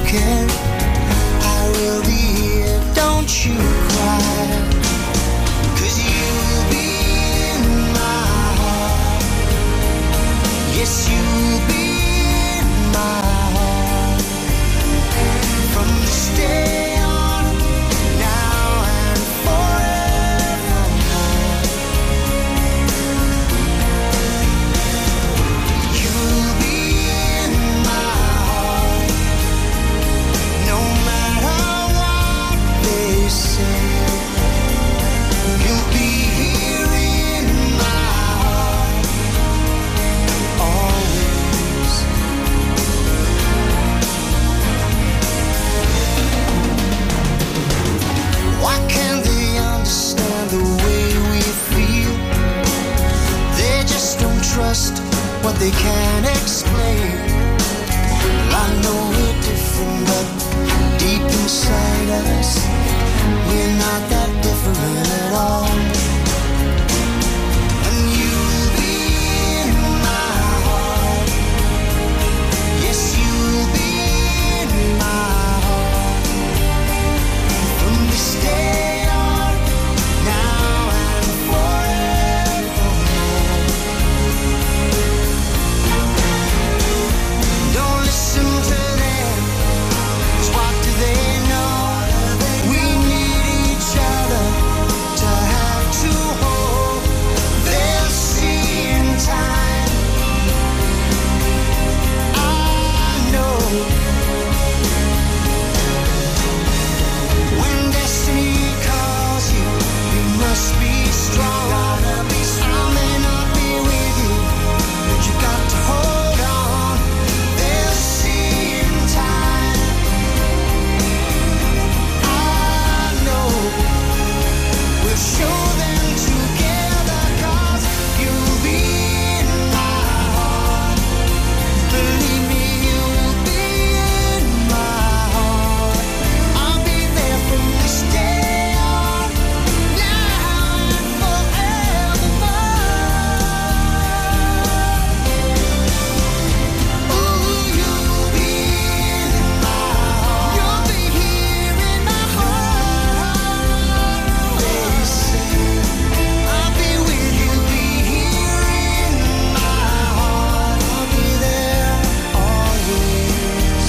broken, I will be here, don't you cry. 'Cause you'll be in my heart. Yes, you'll be in my heart. From this day on, now and forevermore. You'll be in my heart. No matter what they say. You'll be here in my heart. Always. Why can't they understand the way we feel? They just don't trust what they can't explain. Well, I know we're different, but deep inside us, we're not that different at all. And you'll be in my heart. Yes, you'll be in my heart. From this day on, now and forevermore. Don't listen to them, 'cause what do they know? We need each other to have to hold. They'll see in time. I know. When destiny calls you, you must be strong. I may not be with you, but you got to hold on. They'll see in time. I know. We'll show them together, 'cause you'll be in my heart. Believe me, you'll be in my heart. I'll be there from this day on, now and forevermore. Ooh, you'll be in my heart. You'll be here in my heart. Always. I'll be with you, be here in my heart. I'll be there always.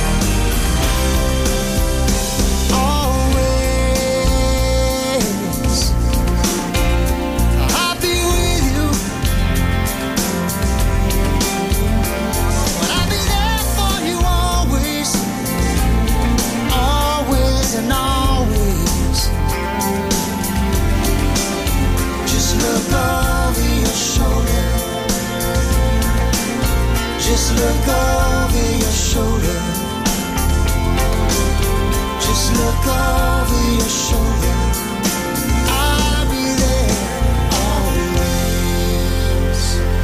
Always. I'll be with you. But I'll be there for you always. Always and always. Just look over your shoulder. Just look over your shoulder. Just look over your shoulder. I'll be there always.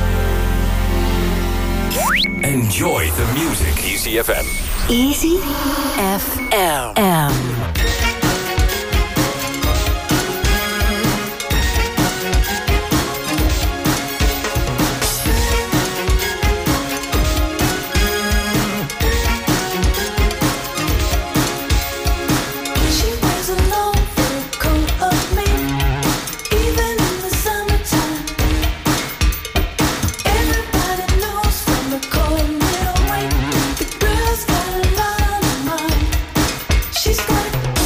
Enjoy the music. Easy FM. Easy FM. She wears a long fur coat of me, even in the summertime. Everybody knows from the cold middle way, the girl's got a lot of mind. She's got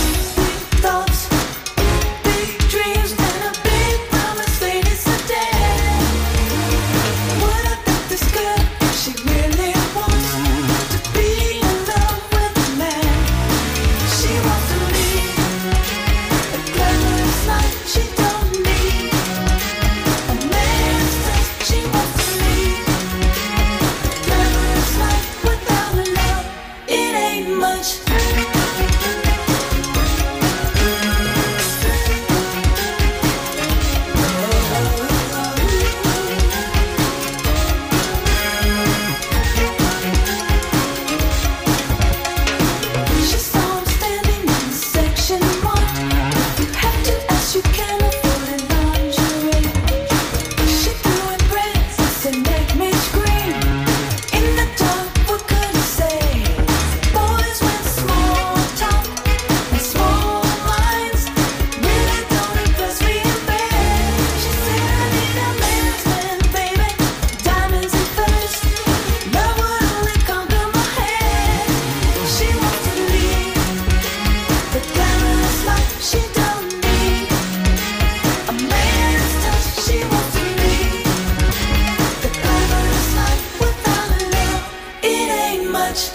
much.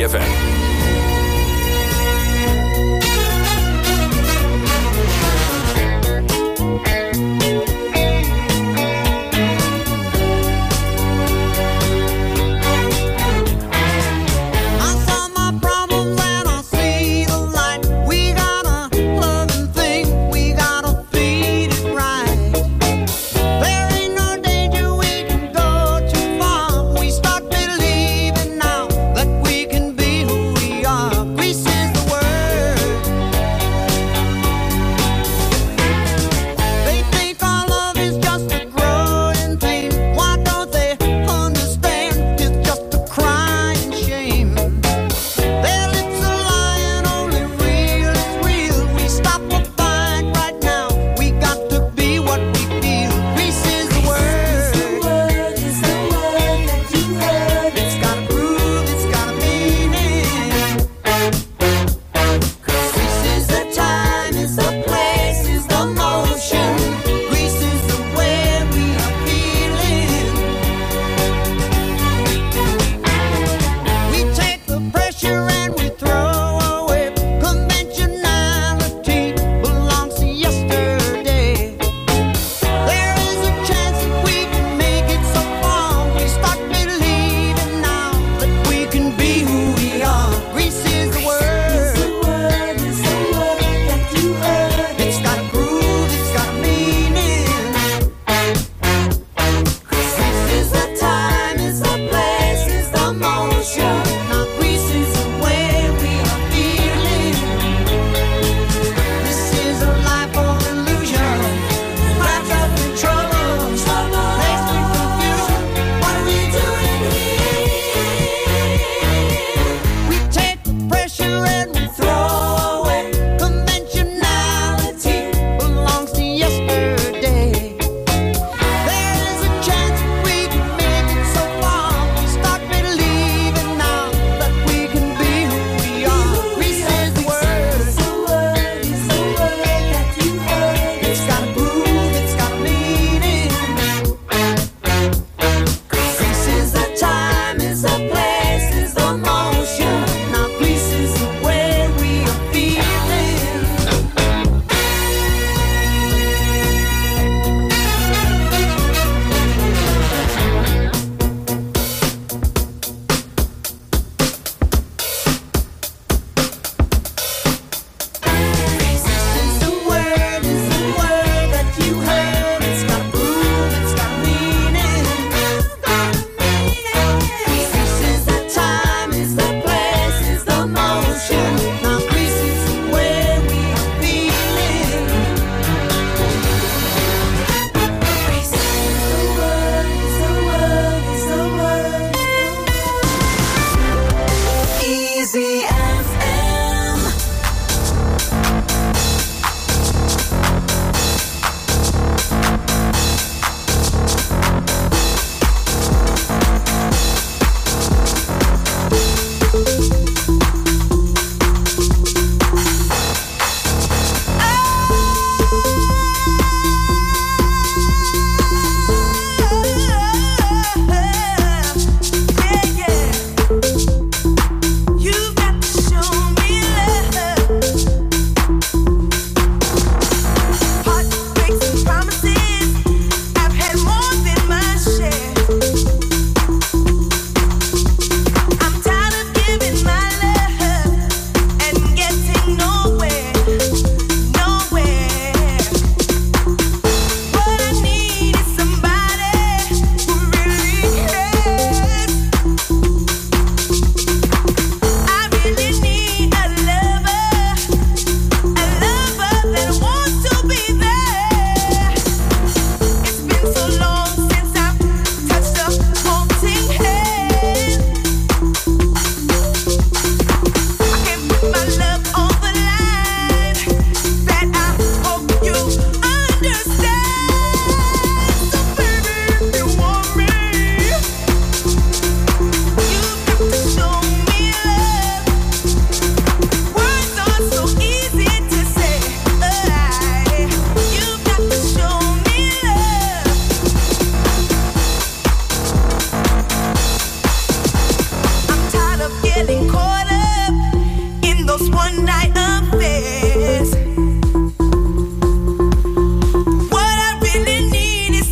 FM. Who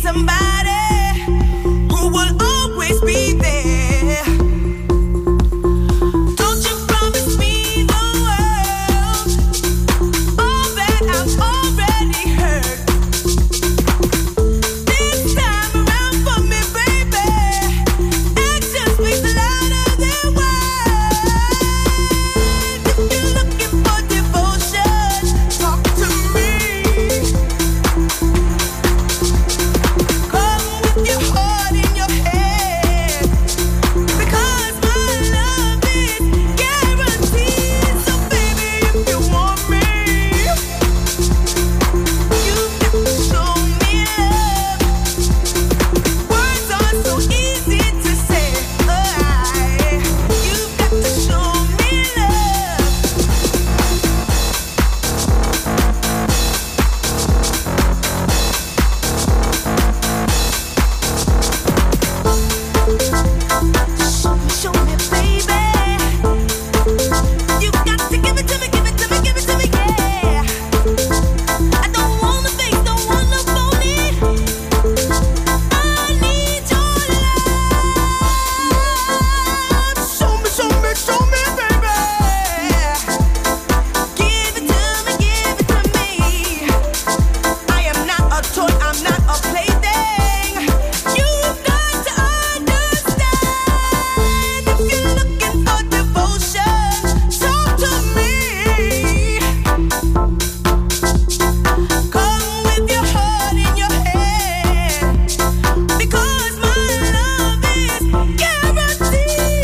somebody who will always be there. Don't you promise me the world, all that I've already heard. This time around for me, baby, action speaks louder than words. If you're looking for devotion, talk to me. Come with your heart in your hand, because my love is guaranteed. So baby, if you want me, you've got to show me love. Words are so easy to say, you've got to show me love. Show me, baby. You got to give it to me, give it to me, give it to me, yeah. I don't wanna fake, don't wanna phone it. I need your love. Show me, baby. Give it to me, give it to me. I am not a toy, I'm not a plaything. You've got to understand. If you're looking for devotion, talk to me. Come with your heart in your hand, because my love is guaranteed.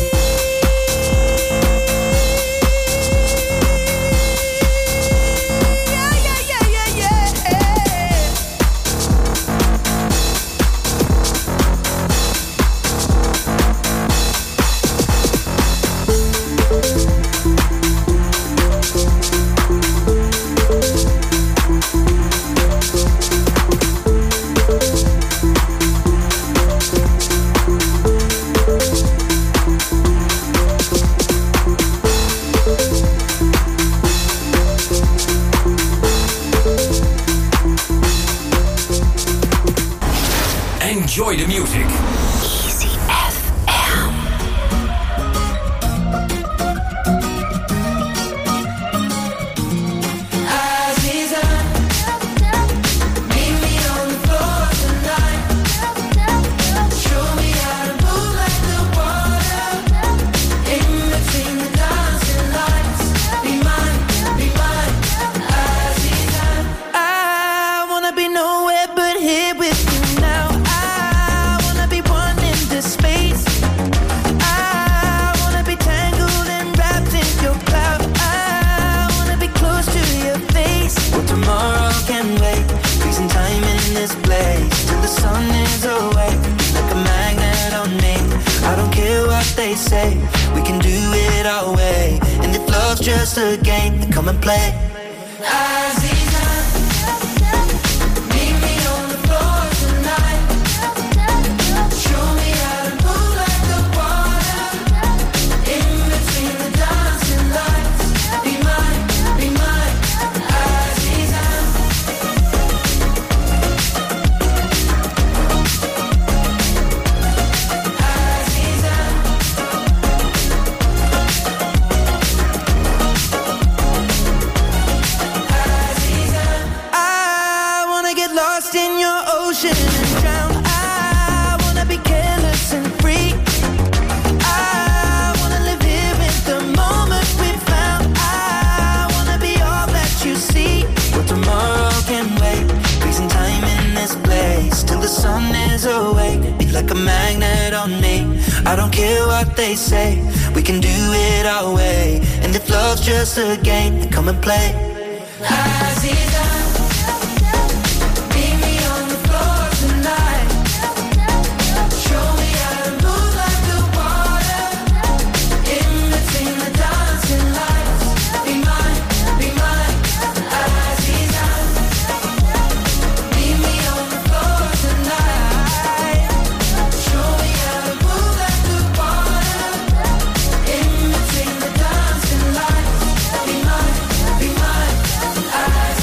Enjoy the music. Easy FM. I wanna be nowhere but here with you now. I wanna be one in this space. I wanna be tangled and wrapped in your cloud. I wanna be close to your face. Well, tomorrow can wait. Freezing time in this place till the sun is away. Like a magnet on me. I don't care what they say. We can do it our way. And if love's just a game, then come and play. Meet me on the floor tonight. Show me how to move like the water. In between the dancing lights. Be mine, Azizan. I wanna get lost in your ocean and drown. I wanna be careless and free. I wanna live here in the moment we found. I wanna be all that you see. Well, tomorrow can wait. Freezing time in this place till the sun is awake. Be like a magnet on me. I don't care what they say. We can do it our way. And if love's just a game, then come and play. Azizan, meet me on the floor tonight. Show me how to move like the water. In between the dancing lights. Be mine, Azizan. Meet me on the floor tonight. Show me how to move like the water. In between the dancing lights. Be mine, Azizan.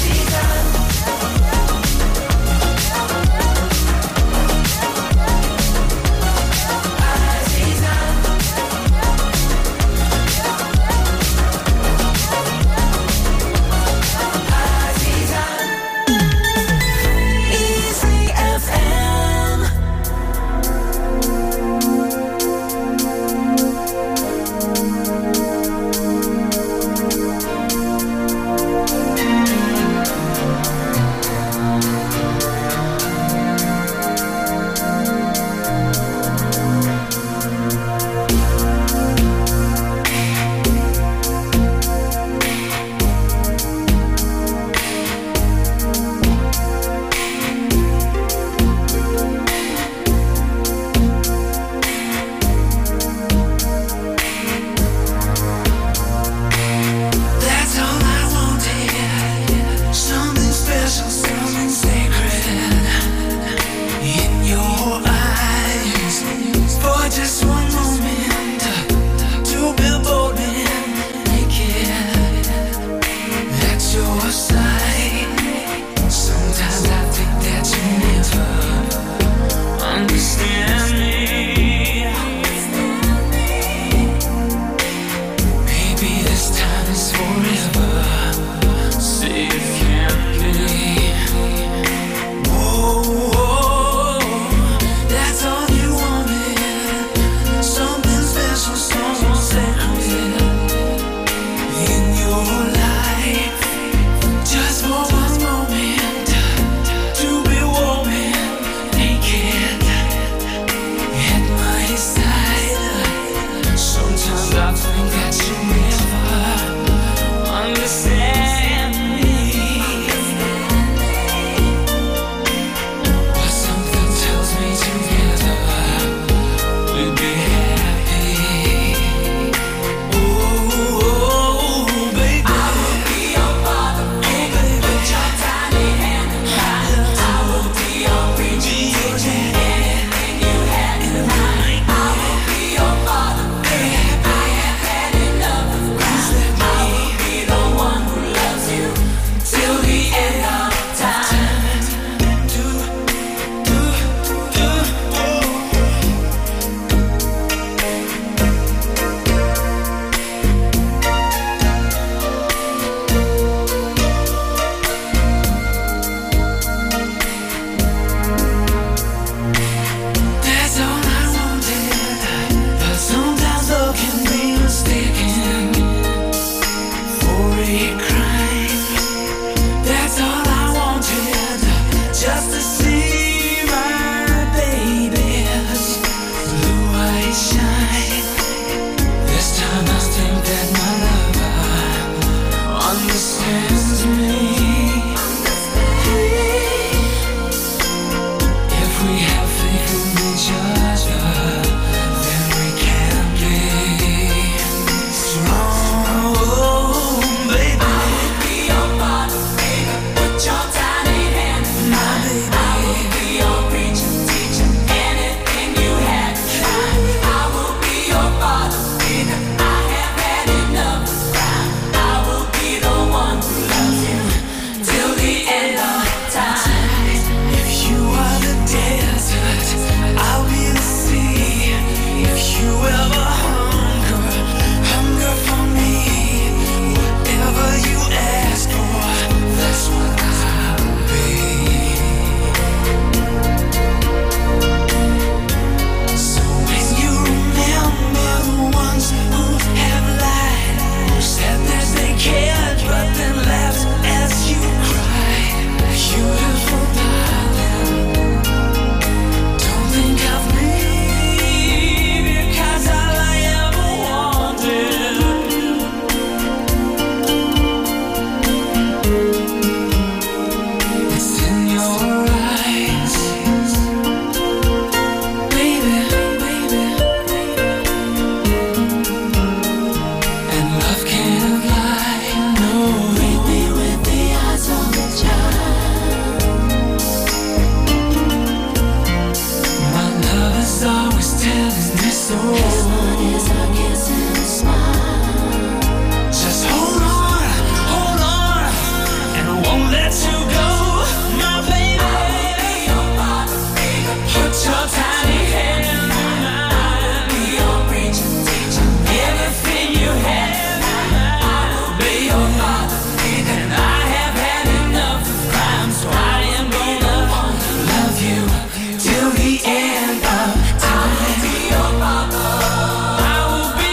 soul. This one is a kiss and a smile. Just hold on, and I won't let you go, my baby. I will be your father figure. Put your tiny hand in mine. I will be your preacher, teacher. Everything you have, I will be your father figure. And I have had enough of crime, so I am gonna love you till the end of time. I will be your father. I will be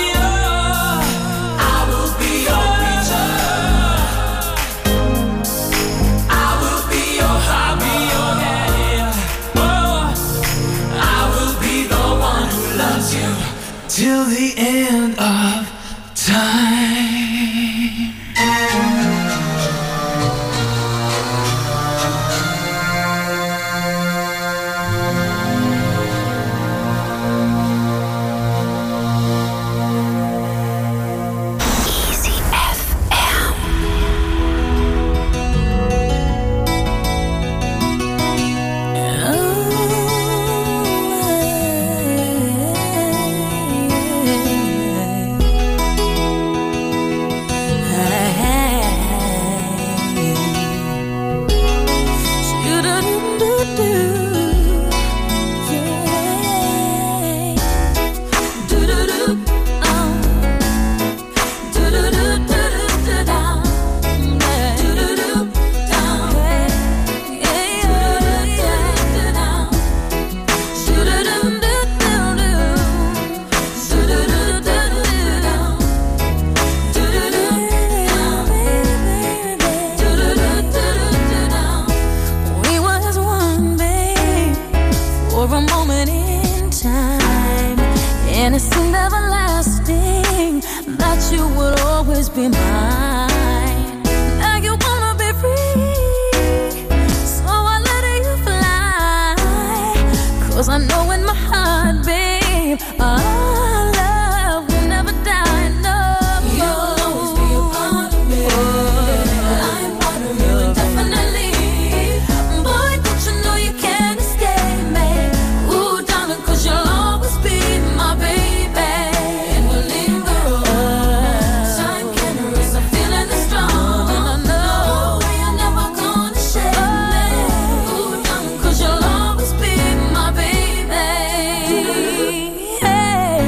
your preacher. I will be your hobby, your daddy. Oh, I will be the one who loves you till the end of time. Easy FM. We were as one, babe, for a moment in time, and it seemed everlasting that you would always be mine. Now you wanna be free, so I let you fly. 'Cause I know in my heart, babe, our love will never die. No, you'll always be a part of me. I'm part of you indefinitely. Boy, don't you know you can't escape me? Ooh, darling, 'cause you'll always be my baby. And we'll linger on. Time can erase a feeling that's strong. And I know you're never gonna shake me. Ooh, darling, 'cause you'll always be my baby. Hey.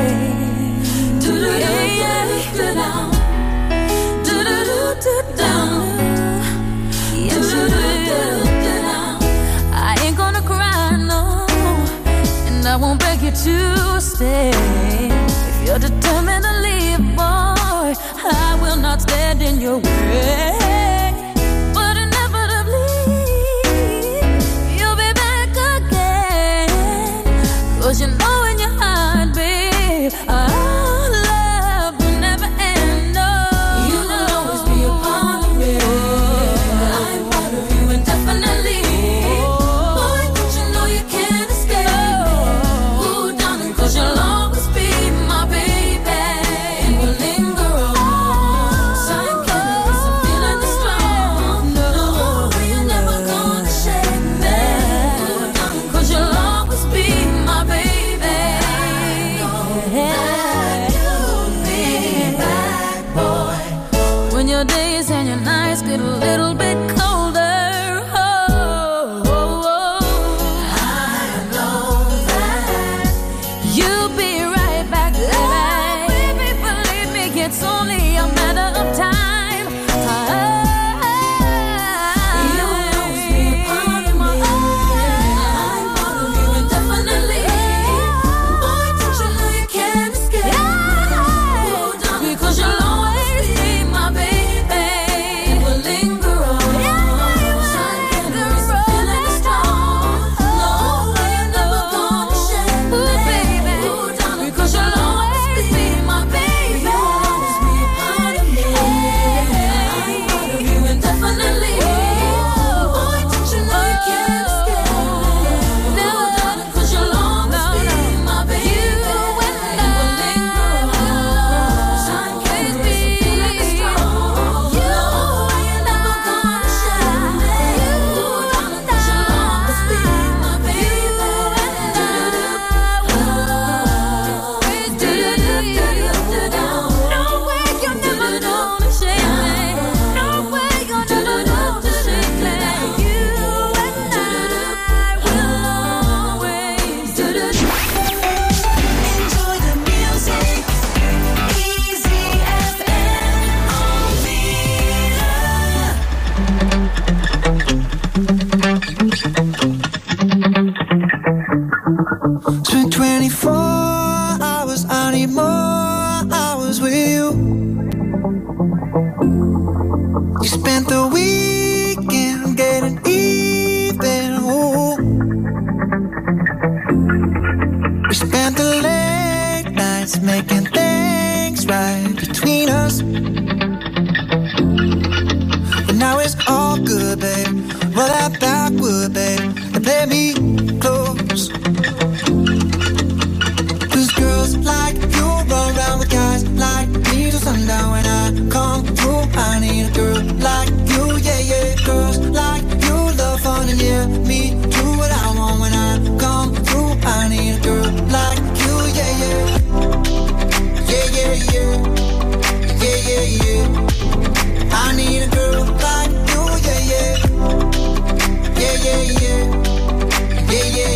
Do-do-do-do-do-down. Do-do-do-do-down. Yes, you do-do-do-do-down. I ain't gonna cry, no, and I won't beg you to stay. If you're determined to leave, boy, I will not stand in your way. But inevitably, you'll be back again. 'Cause you know in your heart, babe, our love will never end. No, you will always be a part of me. I'm part of you indefinitely. Boy, don't you know you can't escape me? Ooh, darling, 'cause you'll always be my baby. And we'll linger on. Time can erase a feeling Spent 24 hours, I need more hours with you. You spent the weekend getting even, ooh. We spent the late nights making things right between us. But now it's all good, babe. Roll that backward, babe, and play me close. Cause girls like you run around with guys like me till sundown. When I come through, I need a girl like you, yeah, yeah. Girls like you love fun and yeah, me do what I want. When I come through, I need a girl like you, yeah, yeah. Yeah, yeah, yeah. Yeah, yeah, yeah. I need a girl like you, yeah, yeah. Yeah, yeah, yeah. Yeah, yeah,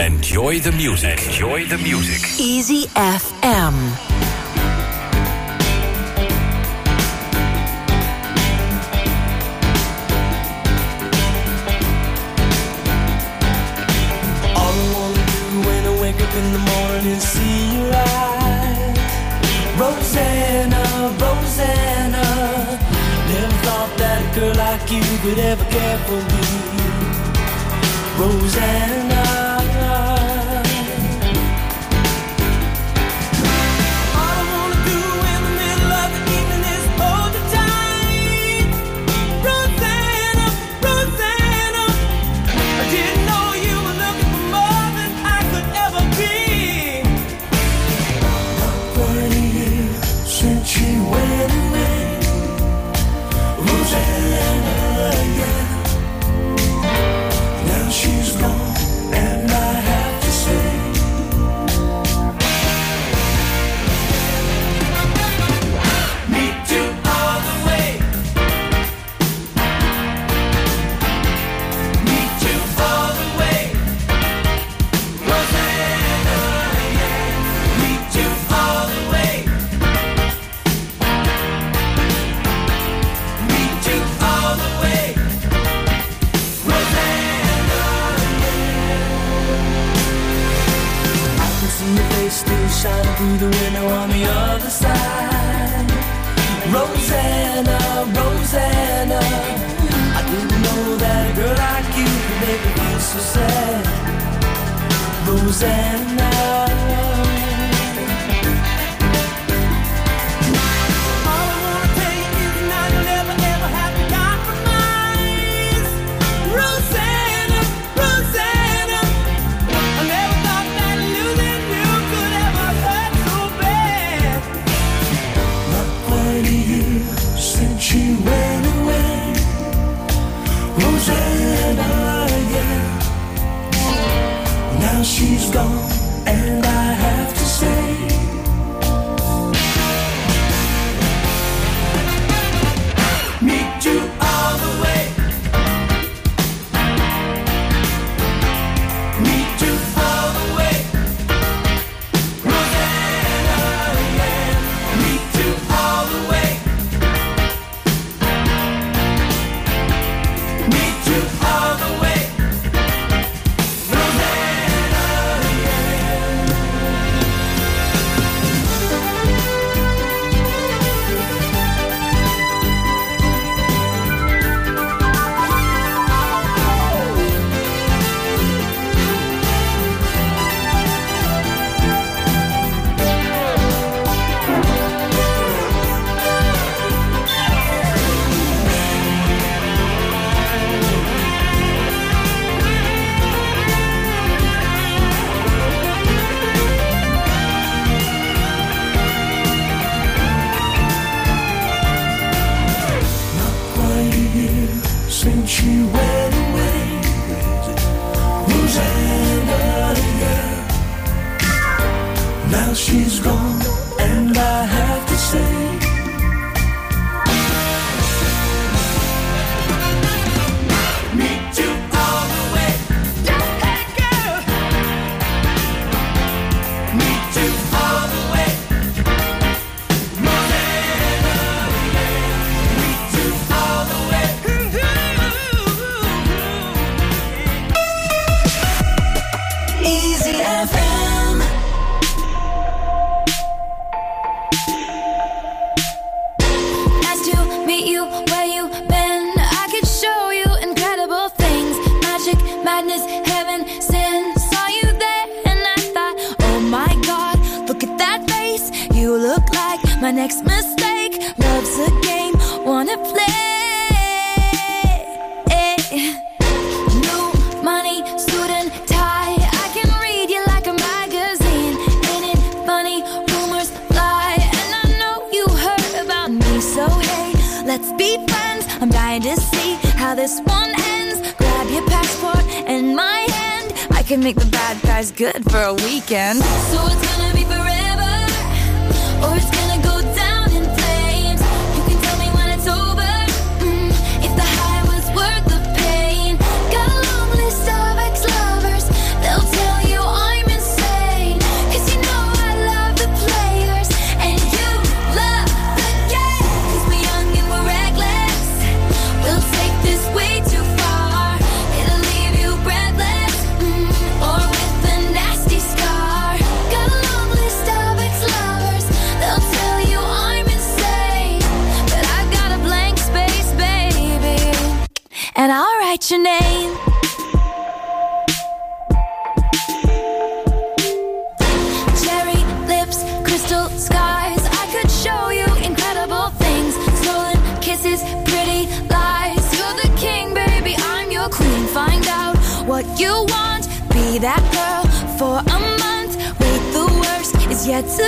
Enjoy the music. Enjoy the music. Easy FM. All I wanna do when I wake up in the morning is see your eyes. Rosanna, Rosanna. Never thought that a girl like you could ever care for me. Rosanna. Shining through the window on the other side. Rosanna, Rosanna. I didn't know that a girl like you could make me feel so sad. Rosanna. She's gone, and I have to say, meet you all the way. Meet you all the way. Rosanna, yeah. Meet you all the way. Meet you all the way. She's gone, and I have to say, meet you all the way. Hey girl, meet you all the way. Rosanna, meet you all the way. Easy FM. Madness, heaven, sin, saw you there and I thought, oh my God, look at that face. You look like my next mistake. Love's a game, wanna play. New money, suit and tie. I can read you like a magazine. Ain't it funny? Rumors fly, and I know you heard about me. So hey, let's be friends. I'm dying to see how this one ends. Grab your passport and my hand. I can make the bad guys good for a weekend. So it's gonna be forever, or it's gonna go down in flames. You can tell me when it's over, if the high was worth the pain. Got a long list of ex-lovers, they'll tell you you want. Be that girl for a month. Wait, the worst is yet to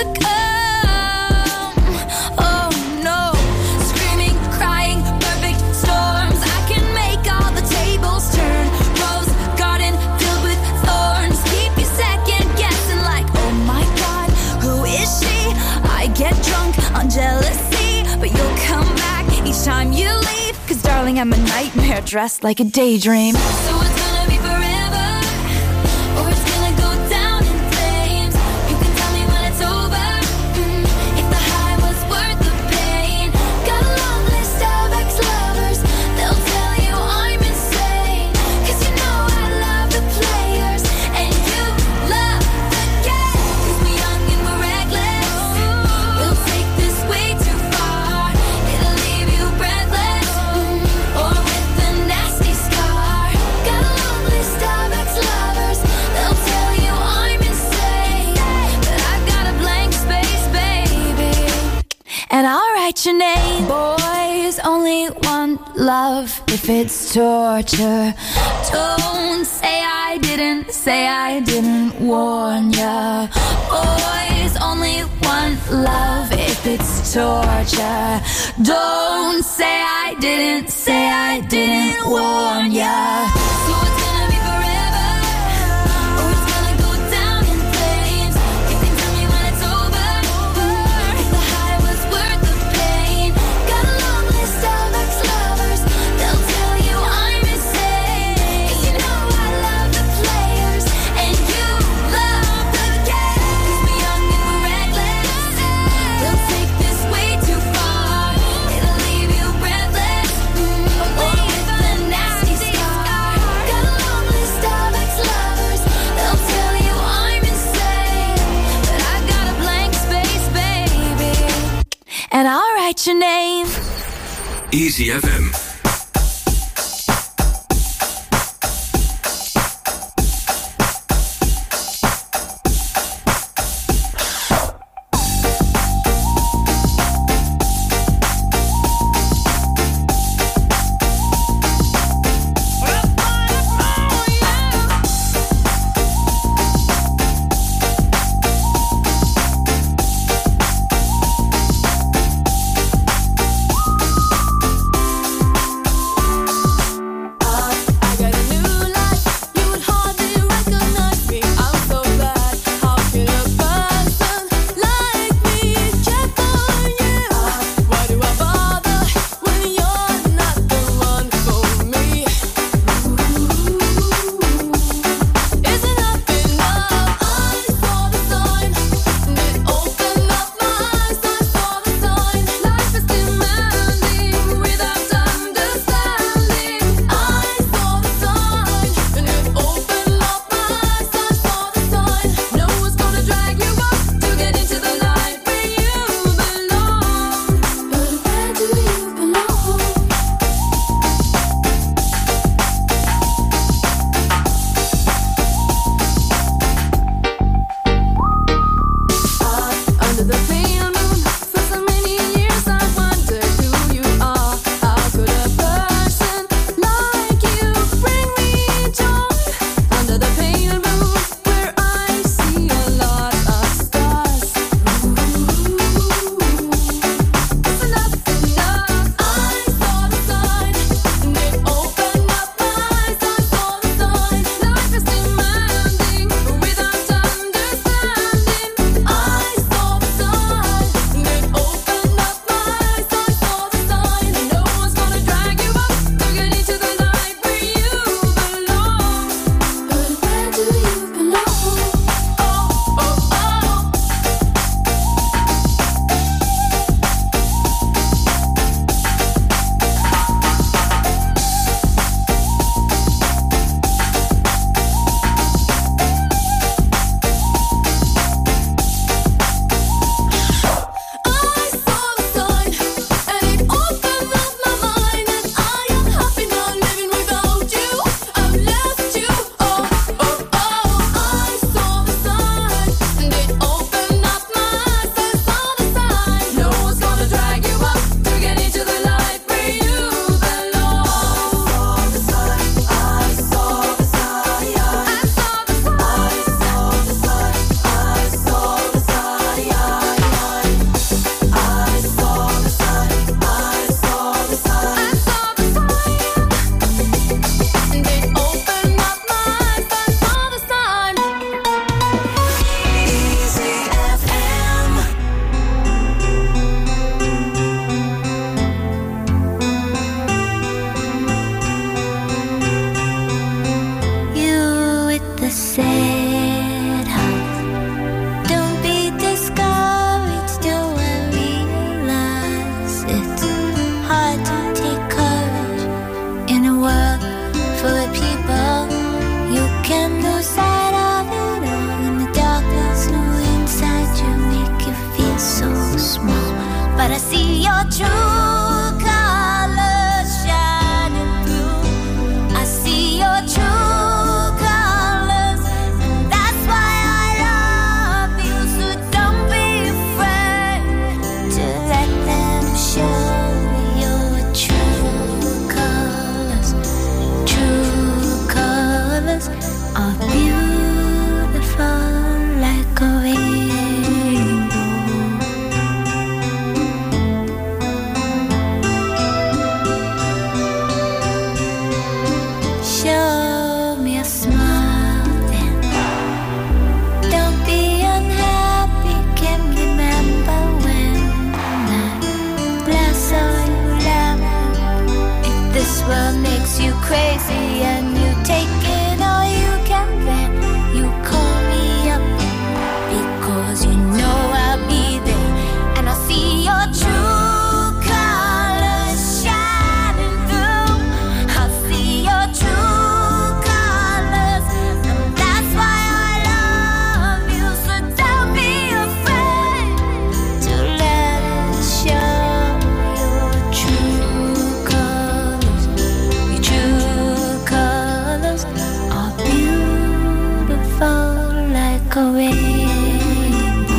come. Oh no, screaming, crying, perfect storms. I can make all the tables turn. Rose garden filled with thorns. Keep you second guessing like, oh my God, who is she? I get drunk on jealousy, but you'll come back each time you leave. Cause darling, I'm a nightmare dressed like a daydream. So it's gonna be forever, or it's gonna go down in flames. You can tell me when it's over, if the high was worth the pain. Got a long list of ex-lovers, they'll tell you I'm insane. Cause you know I love the players, and you love the game. Cause we're young and we're reckless, we'll take this way too far. It'll leave you breathless, or with a nasty scar. Got a long list of ex-lovers, they'll tell you I'm insane. But I've got a blank space, baby, and I'll write your name. Boys only want love if it's torture. Don't say I didn't warn ya. Boys only want love if it's torture. Don't say I didn't warn ya. So it's gonna be forever, or it's gonna go down in flames. You can tell me when it's over, if the high was worth the pain. Got a long list of ex-lovers, they'll tell you I'm insane. Cause you know I love the players, and you love the game. Cause we're young and we're reckless, we'll take this way too far. It'll leave you breathless, or with a nasty scar. Got a long list of ex-lovers, they'll tell you I'm insane. But I've got a blank space, baby, and I'll write your name. Easy FM. like a rainbow.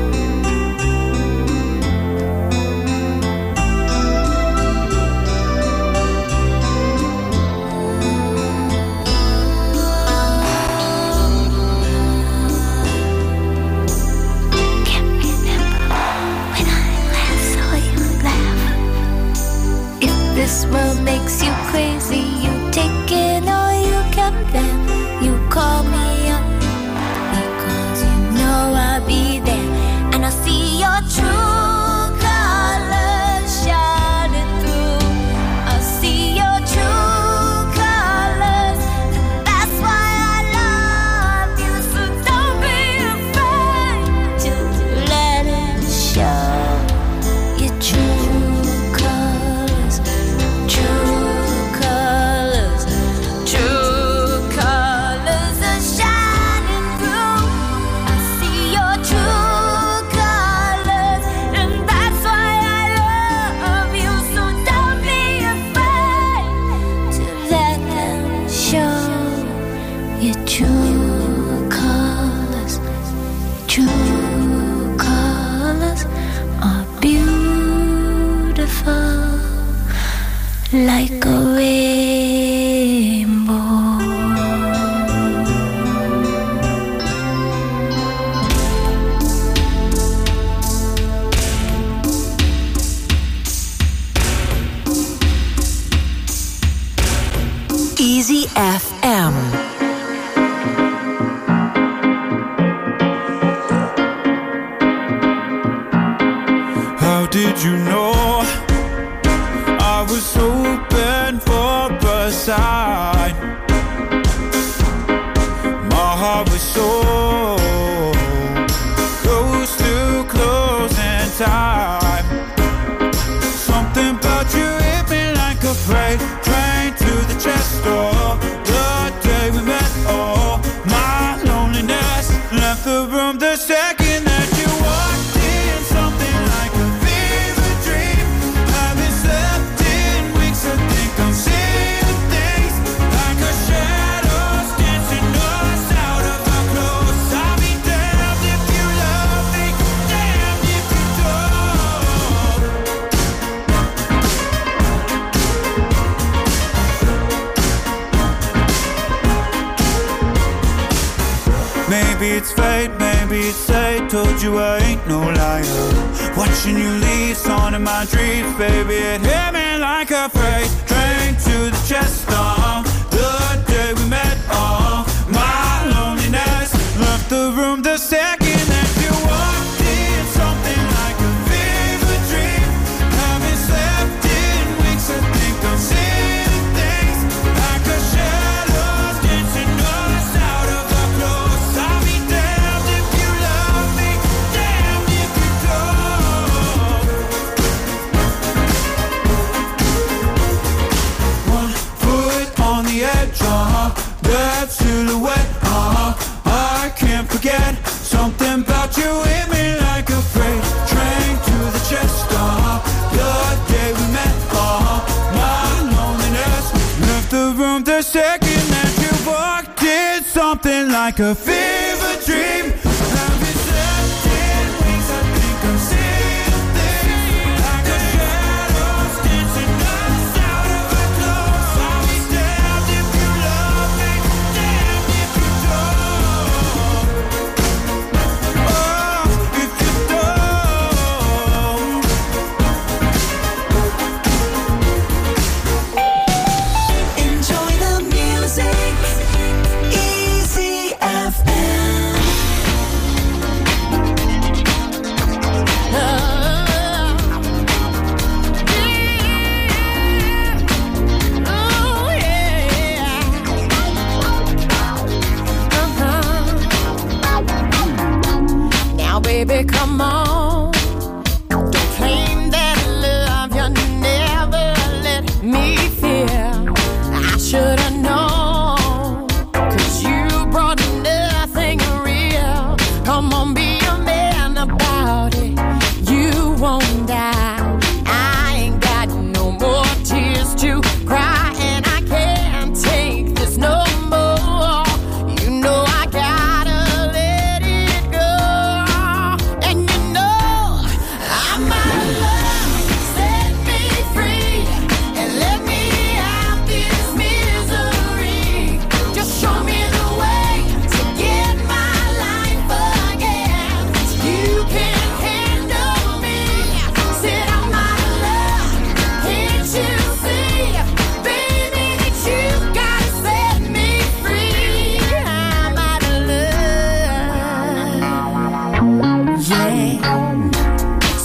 Can't remember when I last saw you laugh. If this world makes you crazy, you take it or you can then you call me up, because you know I'll be there and I'll see your true colors shining through. I'll see your true colors, and that's why I love you. So don't be afraid to let it show your true colors, true colors, true colors are shining through. I see your true colors, and that's why I love you. So don't be afraid to let them show your true colors. True colors are beautiful like a rainbow. Easy FM. How did you know I was hoping for a sign? My heart was so close to closing time. Something about you hit me like a freight train to the chest door. The day we met, oh, my loneliness left the room the second that you walked in. Something like a fever dream. Haven't slept in weeks. I think I'm seeing things like a shadows dancing us out of our clothes. I'll be damned if you love me, damned if you don't. Maybe it's fate, maybe it's fate. Told you I ain't no liar. Watching you leave, on in my dreams, baby. It hit me like a freight train to the chest. The day we met, my loneliness left the room the second that you walked in. Something like a fever dream. Haven't slept in weeks. I think I'm seeing things like a shadows dancing us out of our clothes. I'll be damned if you love me, damned if you don't. One foot on the edge, that silhouette, I can't forget. Something about you hit me like a freight train to the chest. The day we met, my loneliness left the room the second that you walked in. Something like a fever dream. Haven't slept in weeks. I think I'm seeing things like a shadows dancing us out of our clothes. I'll be damned if you love me, damned if you don't. Oh, if you don't. Enjoy the music. Easy FM. Now, baby, come on. Don't claim that love you never let me feel. I should have known, 'cause you brought nothing real. Come on, be a man about it. You won't die. I ain't got no more tears to cry, and I can't take this no more. You know I gotta let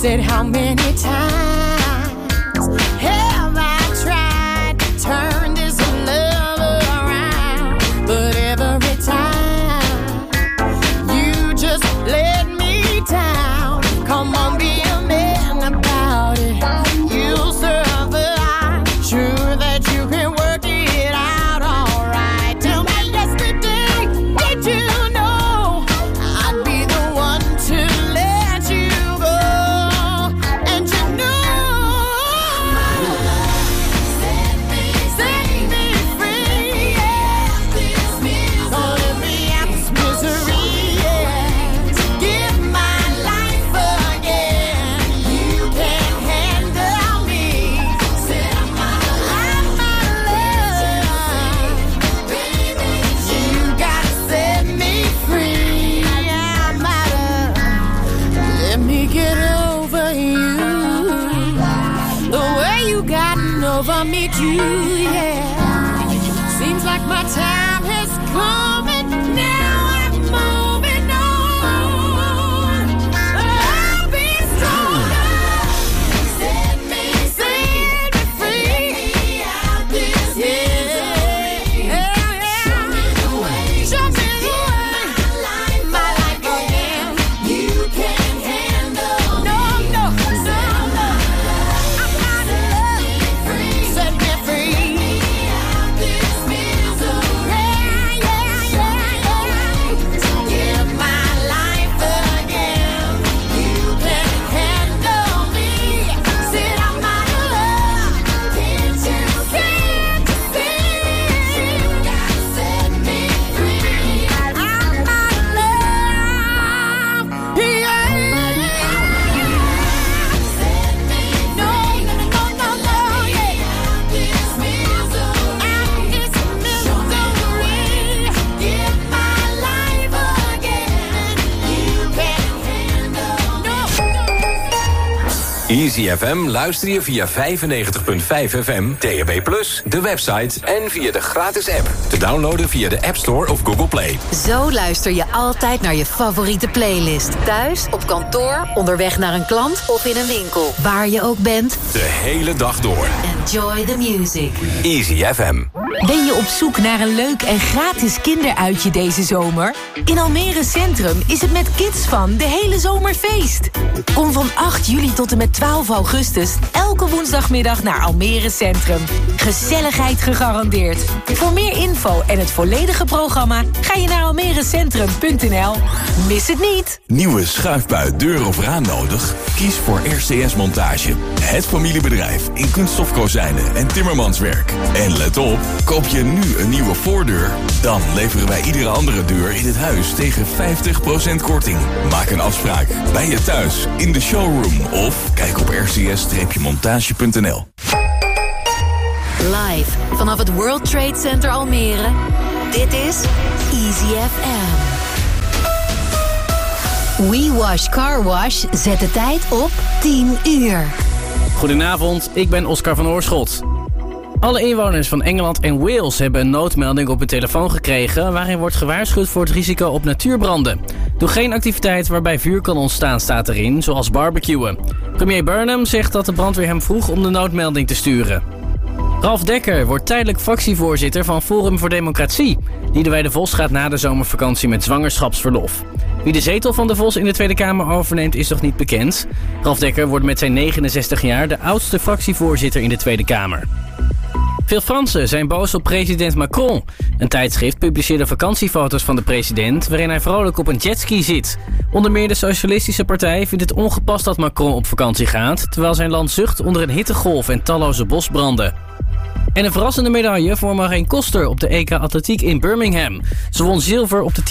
said, how many times have I tried to turn this love around? But every time you just let me down. Come on, be a man about it. You'll serve the line. Sure that you can work it out all right. Tell me yesterday, did you know I'd be the one to let you go? And you know, set me free, yeah. Gonna let me out this misery, yeah. Give my life again. You can't handle me. Set my life baby. You gotta set me free. I'm out of. Let me get over you. The way you gotten over me too, yeah. Seems like my time has come and now I'm moving on. I'll be stronger. Set me free. Out this misery. Show me the way. Show me the way. My life again. You can't handle no. I'm out of love. Set me free. Out this misery. Give my life again. You can't handle me. Said I'm out of love. Can't you see? You gotta set me free. I'm out of love. Yeah. Set me no, yeah. Out this misery. Give my life again. You can't handle no. Easy FM luister je via 95.5 FM, DAB+, de website en via de gratis app. Te downloaden via de App Store of Google Play. Zo luister je altijd naar je favoriete playlist. Thuis, op kantoor, onderweg naar een klant of in een winkel. Waar je ook bent, De hele dag door. enjoy the music. Easy FM. Ben je op zoek naar een leuk en gratis kinderuitje deze zomer? In Almere Centrum is het met Kids Fun de hele zomer feest. Kom van 8 juli tot en met 12 augustus elke woensdagmiddag naar Almere Centrum. Gezelligheid gegarandeerd. Voor meer info en het volledige programma ga je naar almerecentrum.nl. Mis het niet! Nieuwe schuifbui, deur of raam nodig? Kies voor RCS Montage. Het familiebedrijf in kunststofkozijnen en timmermanswerk. En let op, koop je nu een nieuwe voordeur? Dan leveren wij iedere andere deur in het huis tegen 50% korting. Maak een afspraak bij je thuis, in de showroom of kijk op rcs-montage.nl. Live vanaf het World Trade Center Almere. Dit is Easy FM. We Wash Car Wash zet de tijd op 10 uur. Goedenavond, ik ben Oscar van Oorschot. Alle inwoners van Engeland en Wales hebben een noodmelding op hun telefoon gekregen waarin wordt gewaarschuwd voor het risico op natuurbranden. Doe geen activiteit waarbij vuur kan ontstaan, staat erin, zoals barbecuen. Premier Burnham zegt dat de brandweer hem vroeg om de noodmelding te sturen. Ralf Dekker wordt tijdelijk fractievoorzitter van Forum voor Democratie. Liedewij de Vos gaat na de zomervakantie met zwangerschapsverlof. Wie de zetel van de Vos in de Tweede Kamer overneemt is nog niet bekend. Ralf Dekker wordt met zijn 69 jaar de oudste fractievoorzitter in de Tweede Kamer. Veel Fransen zijn boos op president Macron. Een tijdschrift publiceerde vakantiefoto's van de president waarin hij vrolijk op een jetski zit. Onder meer de Socialistische Partij vindt het ongepast dat Macron op vakantie gaat, terwijl zijn land zucht onder een hittegolf en talloze bosbranden. En een verrassende medaille voor Marijn Koster op de EK Atletiek in Birmingham. Ze won zilver op de